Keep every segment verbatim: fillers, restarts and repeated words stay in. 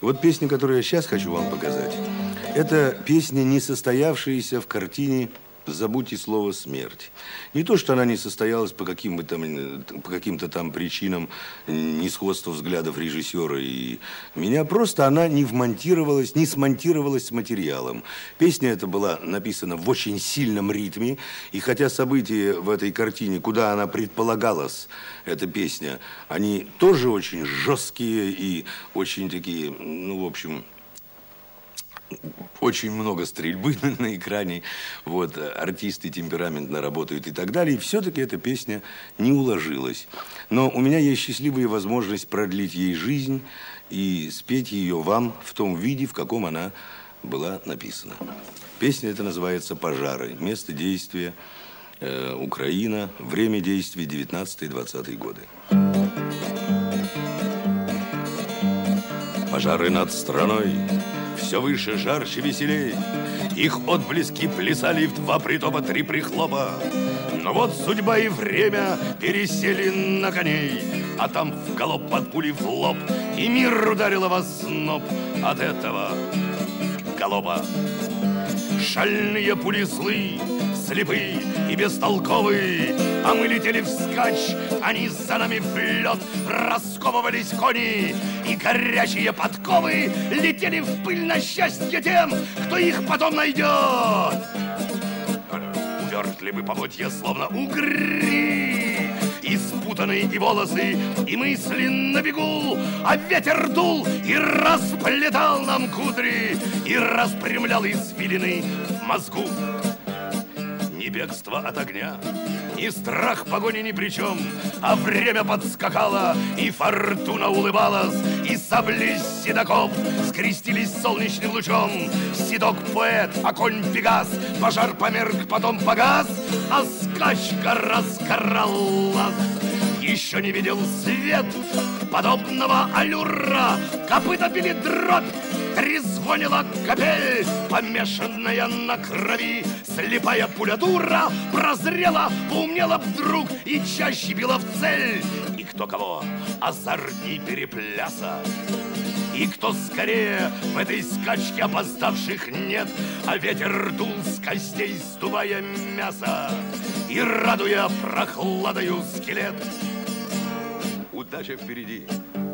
Вот песня, которую я сейчас хочу вам показать, это песня, не состоявшаяся в картине «Забудьте слово смерть». Не то, что она не состоялась по каким-то там, по каким-то там причинам несходства взглядов режиссера и меня, просто она не вмонтировалась, не смонтировалась с материалом. Песня эта была написана в очень сильном ритме, и хотя события в этой картине, куда она предполагалась, эта песня, они тоже очень жесткие и очень такие, ну, в общем... Очень много стрельбы на, на экране, вот, артисты темпераментно работают и так далее. И все-таки эта песня не уложилась. Но у меня есть счастливая возможность продлить ей жизнь и спеть ее вам в том виде, в каком она была написана. Песня эта называется «Пожары». Место действия э, Украина, время действия девятнадцатый-двадцатый годы. Пожары над страной все выше, жарче, веселей. Их отблески плясали в два притопа, три прихлопа. Но вот судьба и время пересели на коней, а там в галоп под пули в лоб, и мир ударило в озноб от этого галопа. Шальные пули злы, слепые и бестолковые, а мы летели вскачь, они за нами в лед. Расковывались кони, и горячие подковы летели в пыль на счастье тем, кто их потом найдет. Увертли бы поводья, словно угри, и спутанные и волосы, и мысли на бегу, а ветер дул и расплетал нам кудри, и распрямлял извилины в мозгу. Ни бегство от огня, ни страх погони ни при чем, а время подскакало, и фортуна улыбалась, и сабли седоков скрестились солнечным лучом. Седок поэт, а конь пегас, пожар померк, потом погас, а скачка разгоралась. Еще не видел свет подобного аллюра, копыта били дробь, трезвонила капель, помешанная на крови. Слепая пуля дура прозрела, поумнела вдруг и чаще била в цель. И кто кого азартней перепляса, и кто скорее в этой скачке опоздавших нет, а ветер дул с костей, сдувая мясо и радуя прохладою скелет. Удача впереди,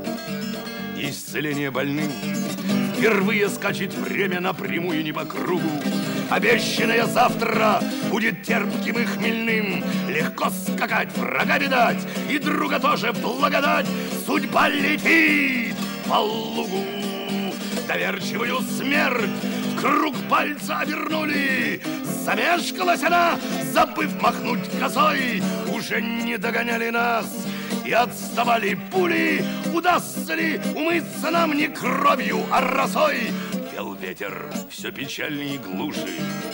исцеление больным. Впервые скачет время напрямую, не по кругу. Обещанное завтра будет терпким и хмельным. Легко скакать, врага видать, и друга тоже благодать. Судьба летит по лугу. Доверчивую смерть в круг пальца обернули. Замешкалась она, забыв махнуть косой. Уже не догоняли нас и отставали пули. Удастся ли умыться нам не кровью, а росой? Пел ветер все печальнее и глуши.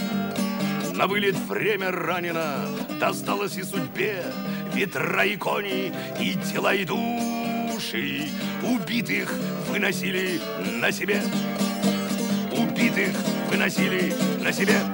На вылет время ранено, досталось и судьбе. Ветра и кони, и тела, и души. Убитых выносили на себе. Убитых выносили на себе.